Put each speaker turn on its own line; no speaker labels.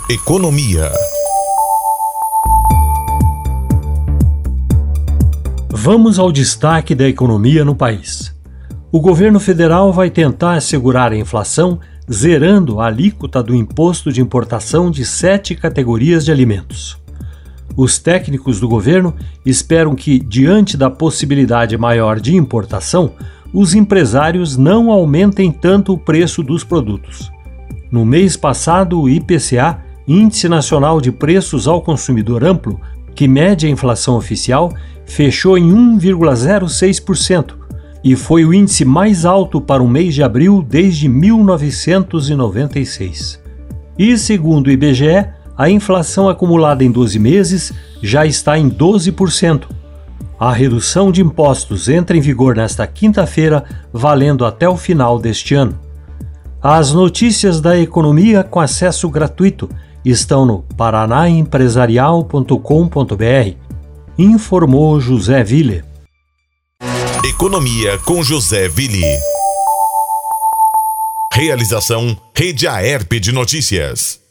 Economia.
Vamos ao destaque da economia no país. O governo federal vai tentar segurar a inflação, zerando a alíquota do imposto de importação de 7 categorias de alimentos. Os técnicos do governo esperam que, diante da possibilidade maior de importação, os empresários não aumentem tanto o preço dos produtos. No mês passado, o IPCA, Índice Nacional de Preços ao Consumidor Amplo, que mede a inflação oficial, fechou em 1,06% e foi o índice mais alto para o mês de abril desde 1996. E, segundo o IBGE, a inflação acumulada em 12 meses já está em 12%. A redução de impostos entra em vigor nesta quinta-feira, valendo até o final deste ano. As notícias da economia com acesso gratuito estão no paranaempresarial.com.br. Informou José Ville.
Economia com José Ville. Realização Rede Aerp de Notícias.